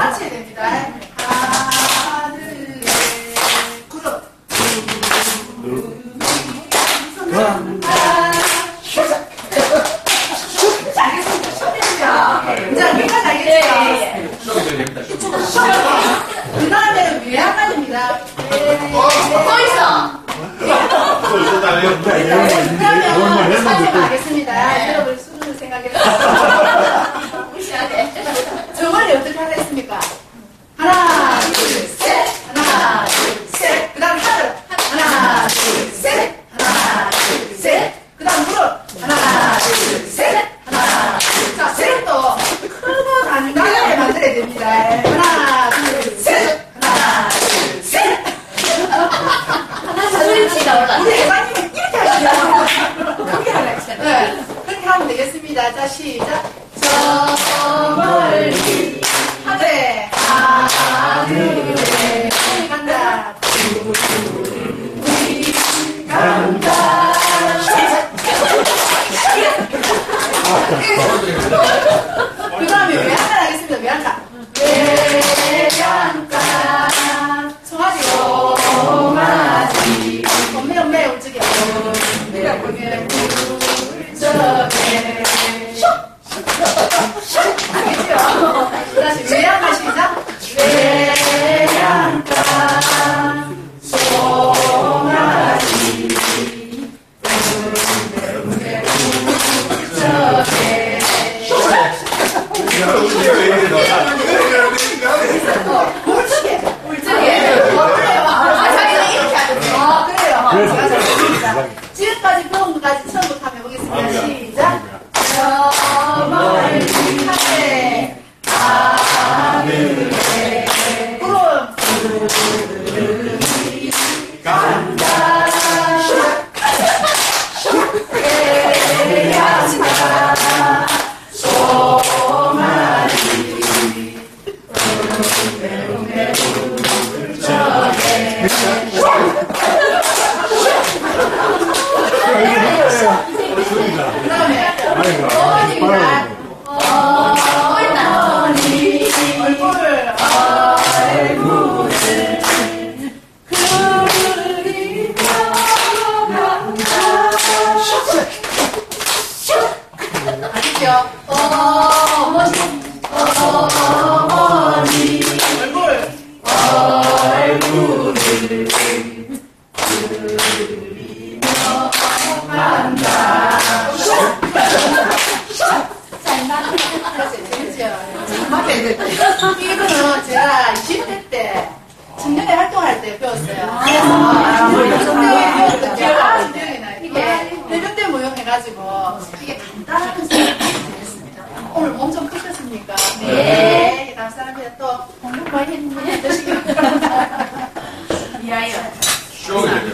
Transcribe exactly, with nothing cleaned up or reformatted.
같이 해야 됩니다. 하늘에 구름 간다. 알겠습니다. 자, 여기까지 알겠죠? 그 다음에는 외양간입니다. 또 있어. 그 다음에 사진 하겠습니다. 여러분 수준을 생각해서 무시하네. 저번에 어떻게 하겠습니까? 하나, 둘, 셋. 하나, 둘, 셋. 그 다음 하늘. 하나, 둘, 셋. 하나, 둘, 셋. 그 다음 무릎. 하나, 둘, 셋. 하나, 둘. 자, 셋도 크고 단단하게 만들어야 됩니다. 하나, 둘, 셋. 하나, 둘, 셋. 스위치가 올라. 우리 회장님은 이렇게 하시죠. 그렇게 하라. 네. 그렇게 하면 되겠습니다. 자, 시작. 저 멀리 하늘에 하늘에 우리 간다. 우리 간다. 그 다음에 외양간 하겠습니다. 외양간. 외양간. 송아지. 송아지. 엄매 엄매 울적해. 엄매 엄매 울적해. 알겠죠? 다시 외양간 시작. 외양간 송아지 울적해. 울적해. 울적해. 아, 자기가 이렇게 하는데. 아, 그래요. 제가 잘했습니다. 지금까지 배운 것까지 처음부터 한번 해보겠습니다. 시작. 저 멀리 하늘에 하늘에 구름 구름이 간다. 외양간 송아지 울음에 울적해. 그 다음에 어머니입니다. 어머니 얼굴을 얼굴을 그리며 간다. 아시죠? 어머니 어머니 얼굴 얼굴을 그리며 간다. 이거는 제가 이십 대 때 청년회 활동할 때 배웠어요. 그래서 청년회 배웠던 게 아주 기억이 나요. 이게 해병대 모형해가지고 이게 간단한 생각이 되겠습니다. 오늘 몸 좀 크셨습니까? 네. 감사합니다. 또 공부 많이 했는데 드시기 바랍니다. 이하여.